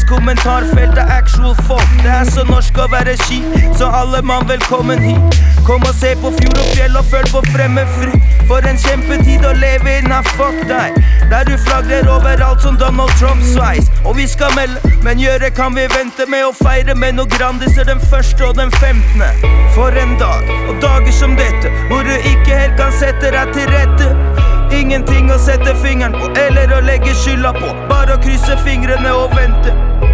kommentarfelt er actual folk. Det er så norsk å være ski, så alle mann velkommen hit. Kom og se på fjord og fjell og følg på fremmedfry. For en kjempetid å leve inn her, fuck deg. Der du flagrer overalt som Donald Trump-sveis. Og vi skal melde, men gjøre kan vi vente med å feire med noe Grandiser den 1. og den 15. For en dag, og dager som dette, hvor du ikke helt kan sette deg til rette. Ingenting å sette fingeren på, eller å legge skylda på. Bare å krysse fingrene og vente.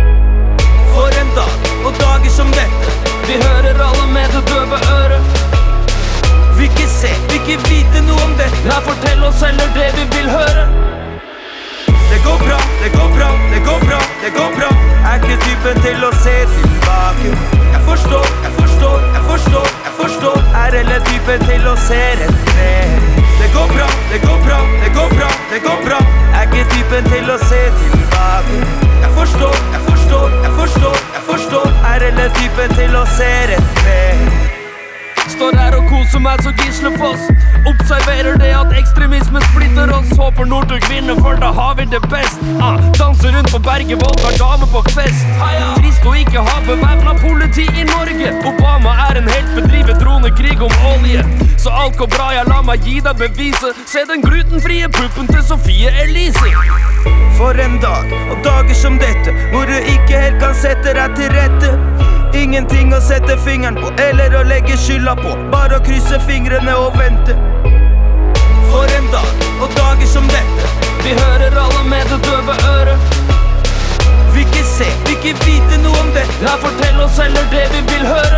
For en dag, og dager som dette, vi hører alle med det døve øret. Vi ikke se, vi ikke vite noe om dette. Nei, fortell oss heller det vi vil høre. Det går bra, det går bra, det går bra, det går bra. Er ikke typen til å se tilbake. Jeg forstår, jeg forstår, jeg forstår, jeg forstår. Er heller typen til å se rett ned. Det går bra, det går bra, det går bra, det går bra. Er ikke typen til å se tilbake. Jeg forstår, jeg forstår, jeg forstår, jeg forstår. Er heller typen til å se rett ned. Står her og koser meg så Gislefoss. Observerer det at ekstremisme splitter oss. Håper Northug vinner, for da har vi det best. Danser rundt på berget, voldtar damer på fest. Trist å ikke ha bevæpna politi i Norge. Obama er en helt, bedriver dronekrig om olje. Så alt går bra, jeg la meg gi deg beviset. Se den glutenfrie puppen til Sofie Elise. For en dag, og dager som dette, hvor du ikke helt kan sette deg til rette. Ingenting å sette fingeren på, eller å legge skylda på. Bare å krysse fingrene og vente. For en dag, og dager som dette, vi hører alle med det døve øret. Vi ikke se, vi ikke vite noe om dette. Nei, fortell oss heller det vi vil høre.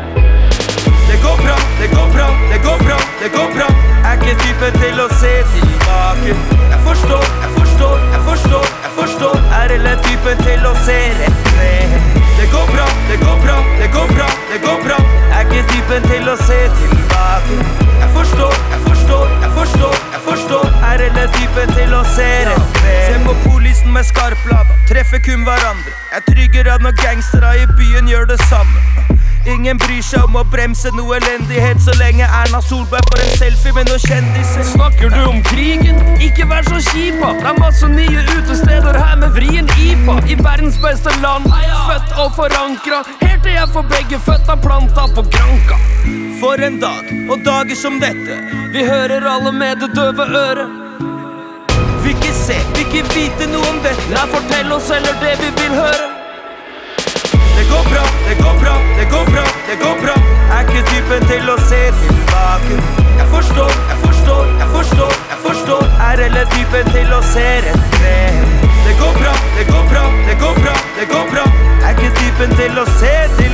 Det går bra, det går bra, det går bra, det går bra. Er ikke typen til å se tilbake. Jeg forstår, jeg forstår, jeg forstår, jeg forstår. Er heller typen til å se rett ned. Det går bra, det går bra, det går bra, det går bra. Er ikke typen til å se tilbake. Jeg forstår, jeg forstår, jeg forstår, jeg forstår. Er heller typen til å se rett ned. Se på polisen med skarplada, treffer kun hverandre. Jeg trygger at når gangstere i byen gjør det samme. Ingen bryr seg om å bremse noe elendighet, så lenge Erna Solberg får en selfie med noen kjendiser. Snakker du om krigen? Ikke vær så kjipa. Det er masse nye utesteder her med vrien IPA. I verdens beste land, født og forankra. Helt til jeg får begge føtta planta på Granka. For en dag, og dager som dette, vi hører alle med det døve øret. Vi ikke se, vi ikke vite noe om dette. Nei, fortell oss heller det vi vil høre. Det går bra, det går bra, det går bra, det går bra. Er ikke typen til å se tilbake. Jeg forstår, jeg forstår, jeg forstår, jeg forstår. Er heller typen til å se rett ned. Det går bra, det går bra, det går bra, det går bra. Er ikke typen til å se tilbake.